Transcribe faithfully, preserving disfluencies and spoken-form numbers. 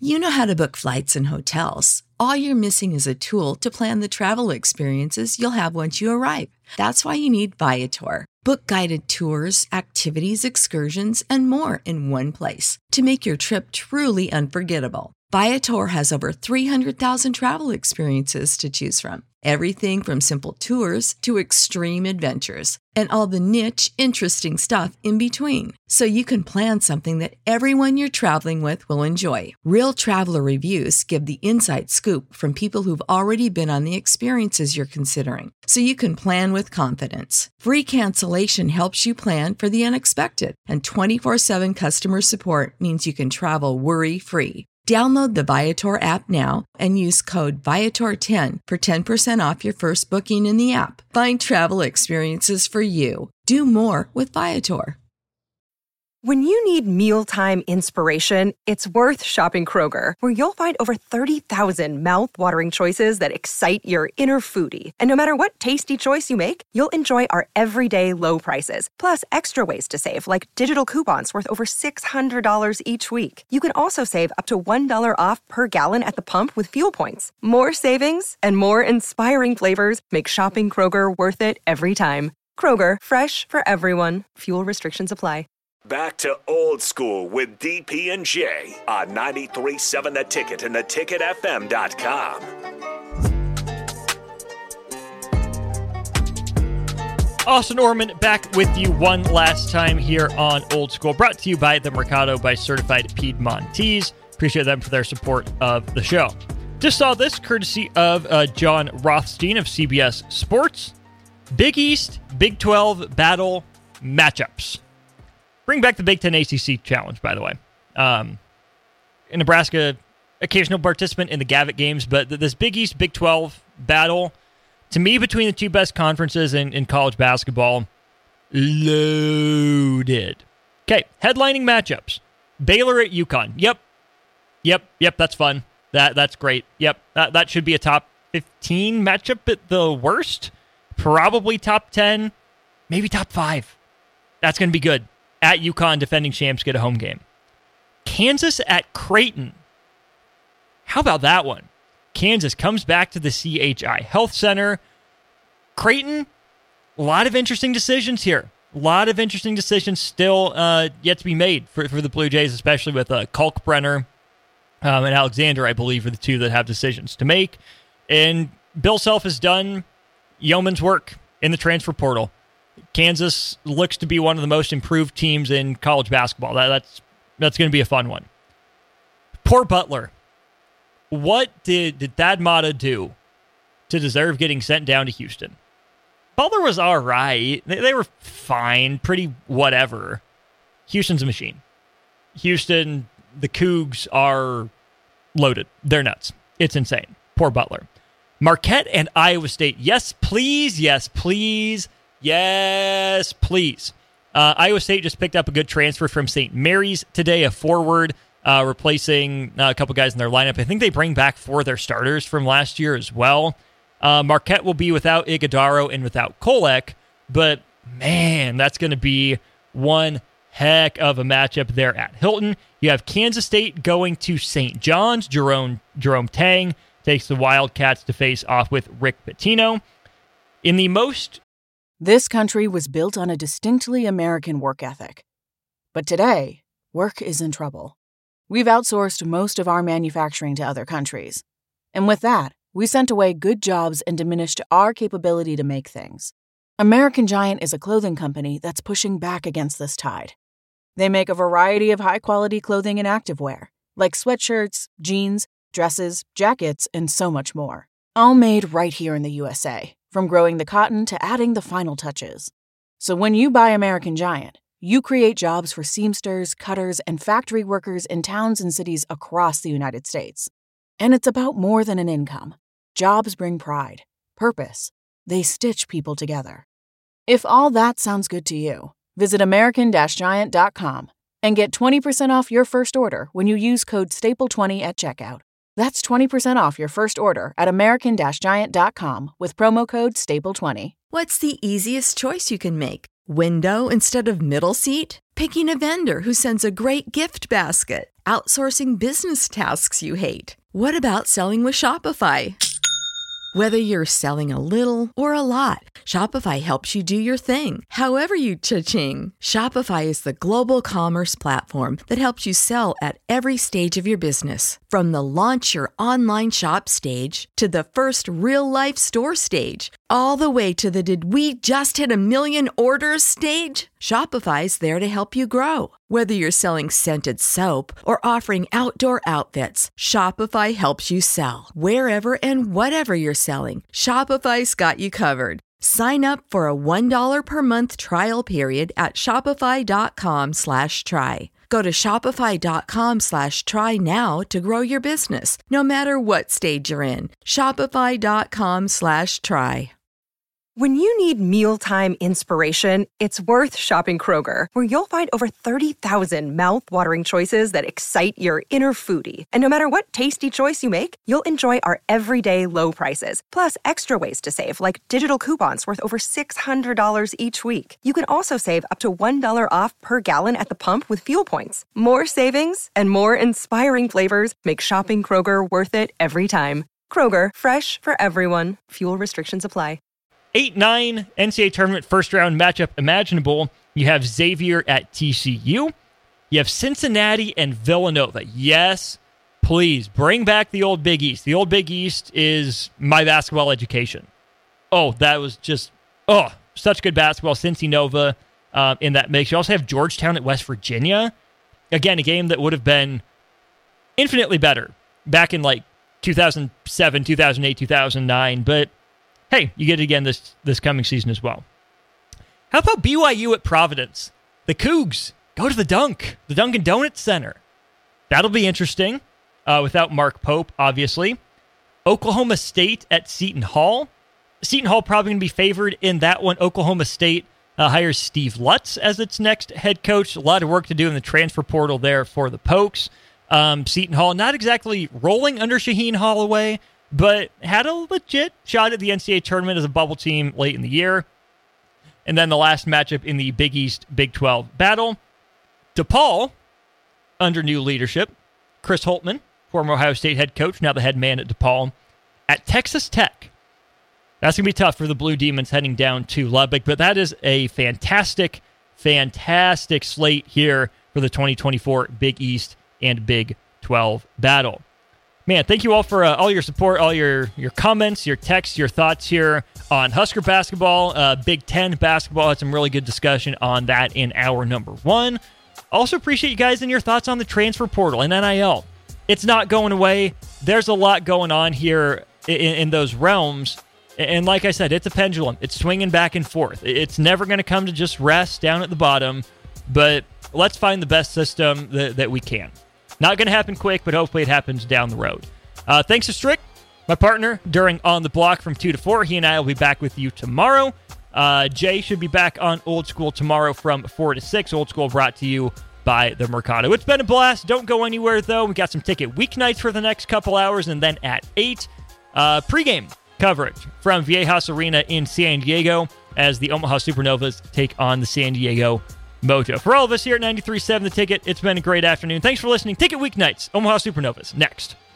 You know how to book flights and hotels. All you're missing is a tool to plan the travel experiences you'll have once you arrive. That's why you need Viator. Book guided tours, activities, excursions, and more in one place to make your trip truly unforgettable. Viator has over three hundred thousand travel experiences to choose from. Everything from simple tours to extreme adventures and all the niche, interesting stuff in between. So you can plan something that everyone you're traveling with will enjoy. Real traveler reviews give the inside scoop from people who've already been on the experiences you're considering. So you can plan with confidence. Free cancellation helps you plan for the unexpected. And twenty-four seven customer support means you can travel worry-free. Download the Viator app now and use code Viator ten for ten percent off your first booking in the app. Find travel experiences for you. Do more with Viator. When you need mealtime inspiration, it's worth shopping Kroger, where you'll find over thirty thousand mouth-watering choices that excite your inner foodie. And no matter what tasty choice you make, you'll enjoy our everyday low prices, plus extra ways to save, like digital coupons worth over six hundred dollars each week. You can also save up to one dollar off per gallon at the pump with fuel points. More savings and more inspiring flavors make shopping Kroger worth it every time. Kroger, fresh for everyone. Fuel restrictions apply. Back to Old School with D P and J on ninety-three point seven The Ticket and the ticket f m dot com. Austin Orman back with you one last time here on Old School, brought to you by The Mercado by Certified Piedmontese. Appreciate them for their support of the show. Just saw this courtesy of uh, John Rothstein of C B S Sports. Big East, Big twelve battle matchups. Bring back the Big Ten A C C Challenge, by the way. Um, in Nebraska, occasional participant in the Gavitt games, but this Big East, Big twelve battle, to me, between the two best conferences in, in college basketball, loaded. Okay, headlining matchups. Baylor at UConn. Yep. Yep, yep, that's fun. That That's great. Yep, that, that should be a top fifteen matchup at the worst. Probably top ten, maybe top five. That's going to be good. At UConn, defending champs get a home game. Kansas at Creighton. How about that one? Kansas comes back to the C H I Health Center. Creighton, a lot of interesting decisions here. A lot of interesting decisions still uh, yet to be made for, for the Blue Jays, especially with uh, Kalkbrenner um, and Alexander, I believe, are the two that have decisions to make. And Bill Self has done yeoman's work in the transfer portal. Kansas looks to be one of the most improved teams in college basketball. That, that's that's going to be a fun one. Poor Butler. What did, did Thad Matta do to deserve getting sent down to Houston? Butler was all right. They, they were fine, pretty whatever. Houston's a machine. Houston, the Cougs are loaded. They're nuts. It's insane. Poor Butler. Marquette and Iowa State. Yes, please. Yes, please. Yes, please. Uh, Iowa State just picked up a good transfer from Saint Mary's today, a forward, uh, replacing uh, a couple guys in their lineup. I think they bring back four of their starters from last year as well. Uh, Marquette will be without Iguodaro and without Kolek, but man, that's going to be one heck of a matchup there at Hilton. You have Kansas State going to Saint John's. Jerome, Jerome Tang takes the Wildcats to face off with Rick Pitino. In the most... This country was built on a distinctly American work ethic. But today, work is in trouble. We've outsourced most of our manufacturing to other countries. And with that, we sent away good jobs and diminished our capability to make things. American Giant is a clothing company that's pushing back against this tide. They make a variety of high-quality clothing and activewear, like sweatshirts, jeans, dresses, jackets, and so much more. All made right here in the U S A, from growing the cotton to adding the final touches. So when you buy American Giant, you create jobs for seamsters, cutters, and factory workers in towns and cities across the United States. And it's about more than an income. Jobs bring pride, purpose. They stitch people together. If all that sounds good to you, visit American Giant dot com and get twenty percent off your first order when you use code staple twenty at checkout. That's twenty percent off your first order at American Giant dot com with promo code staple twenty. What's the easiest choice you can make? Window instead of middle seat? Picking a vendor who sends a great gift basket? Outsourcing business tasks you hate? What about selling with Shopify? Whether you're selling a little or a lot, Shopify helps you do your thing, however you cha-ching. Shopify is the global commerce platform that helps you sell at every stage of your business. From the launch your online shop stage to the first real-life store stage, all the way to the did we just hit a million orders stage. Shopify's there to help you grow. Whether you're selling scented soap or offering outdoor outfits, Shopify helps you sell. Wherever and whatever you're selling, Shopify's got you covered. Sign up for a one dollar per month trial period at shopify.com slash try. Go to shopify.com slash try now to grow your business, no matter what stage you're in. Shopify.com slash try. When you need mealtime inspiration, it's worth shopping Kroger, where you'll find over thirty thousand mouth-watering choices that excite your inner foodie. And no matter what tasty choice you make, you'll enjoy our everyday low prices, plus extra ways to save, like digital coupons worth over six hundred dollars each week. You can also save up to one dollar off per gallon at the pump with fuel points. More savings and more inspiring flavors make shopping Kroger worth it every time. Kroger, fresh for everyone. Fuel restrictions apply. eight nine N C double A tournament first round matchup imaginable. You have Xavier at T C U. You have Cincinnati and Villanova. Yes, please bring back the old Big East. The old Big East is my basketball education. Oh, that was just, oh, such good basketball. Cincy Nova um, in that mix. You also have Georgetown at West Virginia. Again, a game that would have been infinitely better back in like two thousand seven, two thousand eight, two thousand nine, but hey, you get it again this, this coming season as well. How about B Y U at Providence? The Cougs go to the Dunk, the Dunkin' Donuts Center. That'll be interesting, uh, without Mark Pope, obviously. Oklahoma State at Seton Hall. Seton Hall probably going to be favored in that one. Oklahoma State uh, hires Steve Lutz as its next head coach. A lot of work to do in the transfer portal there for the Pokes. Um, Seton Hall, not exactly rolling under Shaheen Holloway, but had a legit shot at the N C double A tournament as a bubble team late in the year. And then the last matchup in the Big East Big twelve battle. DePaul, under new leadership. Chris Holtmann, former Ohio State head coach, now the head man at DePaul, at Texas Tech. That's going to be tough for the Blue Demons heading down to Lubbock, but that is a fantastic, fantastic slate here for the twenty twenty-four Big East and Big twelve battle. Man, thank you all for uh, all your support, all your, your comments, your texts, your thoughts here on Husker basketball. Uh, Big Ten basketball had some really good discussion on that in hour number one. Also appreciate you guys and your thoughts on the transfer portal and N I L. It's not going away. There's a lot going on here in, in those realms. And like I said, it's a pendulum. It's swinging back and forth. It's never going to come to just rest down at the bottom. But let's find the best system that, that we can. Not going to happen quick, but hopefully it happens down the road. Uh, thanks to Strick, my partner, during On the Block from two to four. He and I will be back with you tomorrow. Uh, Jay should be back on Old School tomorrow from four to six. Old School brought to you by the Mercado. It's been a blast. Don't go anywhere, though. We got some ticket weeknights for the next couple hours, and then at eight, uh, pregame coverage from Viejas Arena in San Diego as the Omaha Supernovas take on the San Diego Mojo. For all of us here at ninety-three point seven The Ticket, it's been a great afternoon. Thanks for listening. Ticket Weeknights, Omaha Supernovas, next.